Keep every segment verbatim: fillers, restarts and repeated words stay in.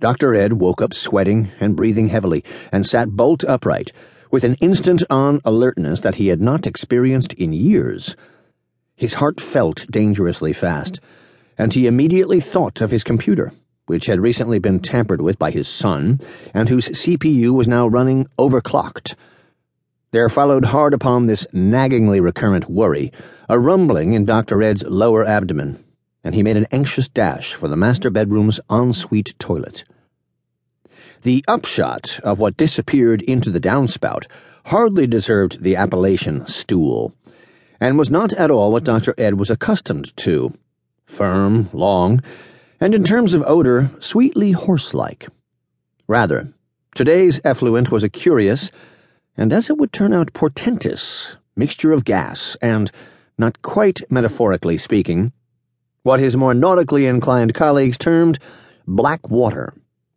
Doctor Ed woke up sweating and breathing heavily and sat bolt upright, with an instant-on alertness that he had not experienced in years. His heart felt dangerously fast, and he immediately thought of his computer, which had recently been tampered with by his son, and whose C P U was now running overclocked. There followed hard upon this naggingly recurrent worry a rumbling in Doctor Ed's lower abdomen, and he made an anxious dash for the master bedroom's ensuite toilet. The upshot of what disappeared into the downspout hardly deserved the appellation stool, and was not at all what Doctor Ed was accustomed to. Firm, long, and in terms of odor, sweetly horse-like. Rather, today's effluent was a curious, and as it would turn out portentous, mixture of gas and, not quite metaphorically speaking, what his more nautically inclined colleagues termed black water.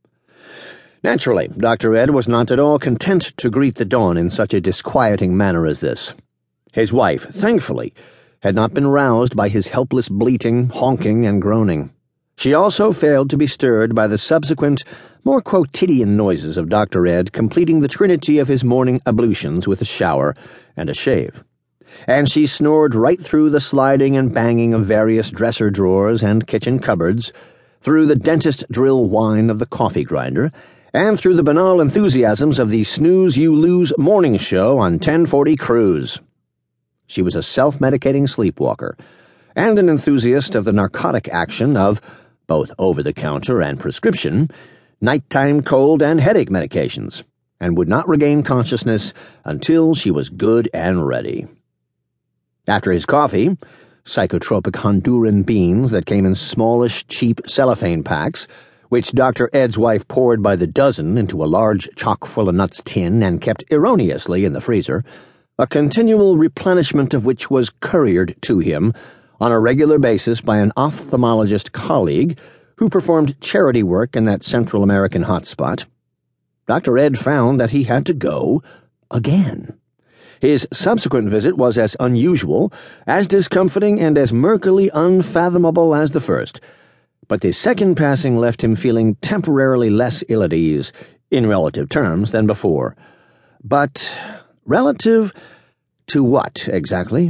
Naturally, Doctor Ed was not at all content to greet the dawn in such a disquieting manner as this. His wife, thankfully, had not been roused by his helpless bleating, honking, and groaning. She also failed to be stirred by the subsequent, more quotidian noises of Doctor Ed completing the trinity of his morning ablutions with a shower and a shave. And she snored right through the sliding and banging of various dresser drawers and kitchen cupboards, through the dentist drill whine of the coffee grinder, and through the banal enthusiasms of the snooze-you-lose morning show on ten forty Cruise. She was a self-medicating sleepwalker, and an enthusiast of the narcotic action of, both over-the-counter and prescription, nighttime cold and headache medications, and would not regain consciousness until she was good and ready. After his coffee, psychotropic Honduran beans that came in smallish, cheap cellophane packs, which Doctor Ed's wife poured by the dozen into a large chock-full-of-nuts tin and kept erroneously in the freezer, a continual replenishment of which was couriered to him on a regular basis by an ophthalmologist colleague who performed charity work in that Central American hotspot, Doctor Ed found that he had to go again. His subsequent visit was as unusual, as discomfiting, and as murkily unfathomable as the first, but the second passing left him feeling temporarily less ill at ease, in relative terms, than before. But relative to what, exactly?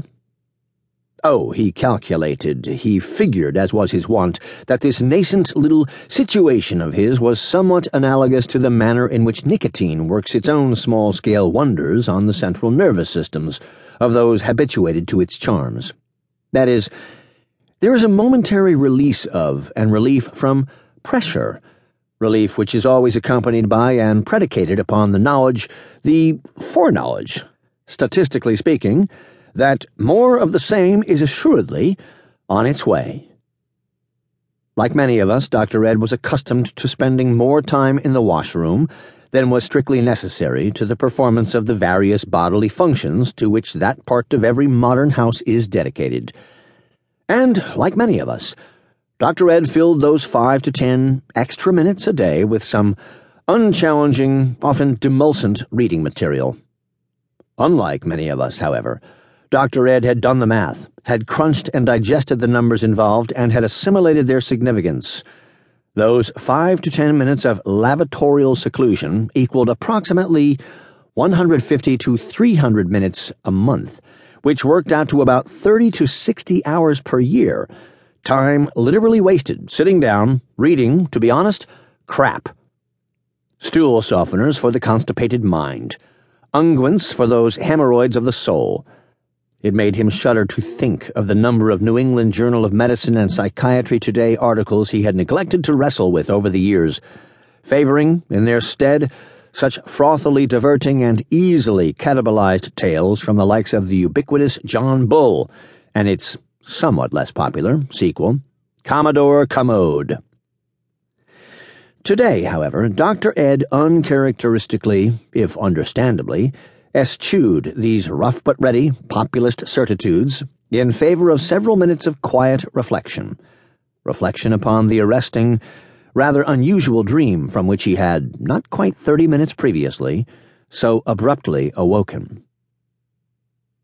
Oh, he calculated, he figured, as was his wont, that this nascent little situation of his was somewhat analogous to the manner in which nicotine works its own small-scale wonders on the central nervous systems of those habituated to its charms. That is, there is a momentary release of and relief from pressure, relief which is always accompanied by and predicated upon the knowledge, the foreknowledge, statistically speaking, that more of the same is assuredly on its way. Like many of us, Doctor Ed was accustomed to spending more time in the washroom than was strictly necessary to the performance of the various bodily functions to which that part of every modern house is dedicated. And, like many of us, Doctor Ed filled those five to ten extra minutes a day with some unchallenging, often demulcent reading material. Unlike many of us, however, Doctor Ed had done the math, had crunched and digested the numbers involved, and had assimilated their significance. Those five to ten minutes of lavatorial seclusion equaled approximately one hundred fifty to three hundred minutes a month, which worked out to about thirty to sixty hours per year, time literally wasted sitting down, reading, to be honest, crap. Stool softeners for the constipated mind, unguents for those hemorrhoids of the soul. It made him shudder to think of the number of New England Journal of Medicine and Psychiatry Today articles he had neglected to wrestle with over the years, favoring, in their stead, such frothily diverting and easily cannibalized tales from the likes of the ubiquitous John Bull and its somewhat less popular sequel, Commodore Commode. Today, however, Doctor Ed uncharacteristically, if understandably, eschewed these rough but ready populist certitudes in favor of several minutes of quiet reflection, reflection upon the arresting, rather unusual dream from which he had, not quite thirty minutes previously, so abruptly awoken.